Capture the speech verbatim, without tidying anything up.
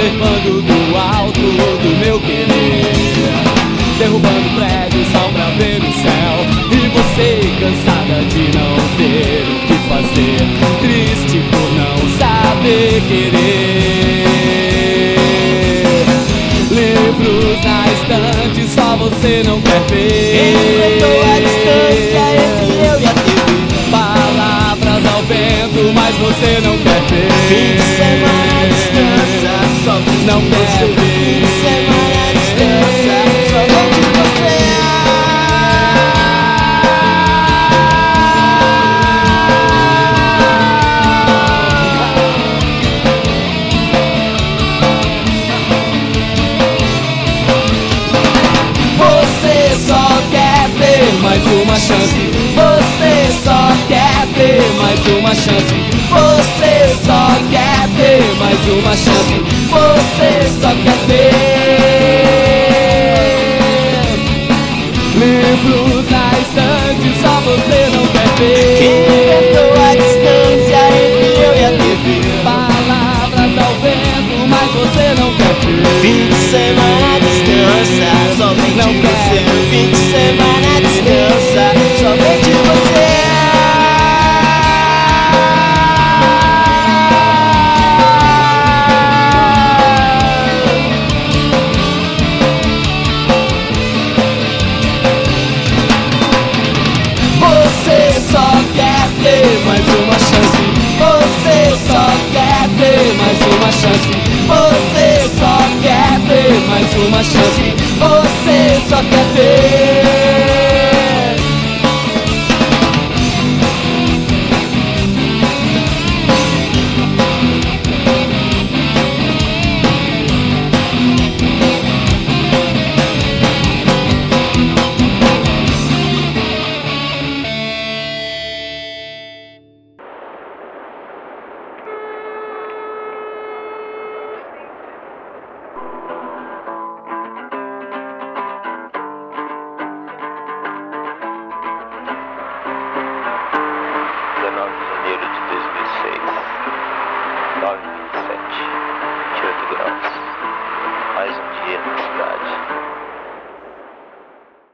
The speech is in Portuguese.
observando do alto do meu querer, derrubando prédios só pra ver o céu. E você cansada de não ter o que fazer, triste por não saber querer. Livros na estante, só você não quer ver. Enfrentou a distância entre eu e a T V. Palavras ao vento, mas você não quer ver. Fim de semana descansa, só vem Não de quer você. ver. Fim de semana descansa, só vem de você. Você só quer ter mais uma chance. Você só quer ter mais uma chance. Você só quer ter mais uma chance. Você só quer ter livros na estante, só você não quer ver. Quem inventou a distância entre eu e a T V? Palavras ao vento, mas você não quer ver. Fim de semana descansa, somente Não quer. você. Fim de semana descansa, somente você. Você só quer ter mais uma chance. Você só quer ter mais uma chance. Você só quer ter mais uma chance.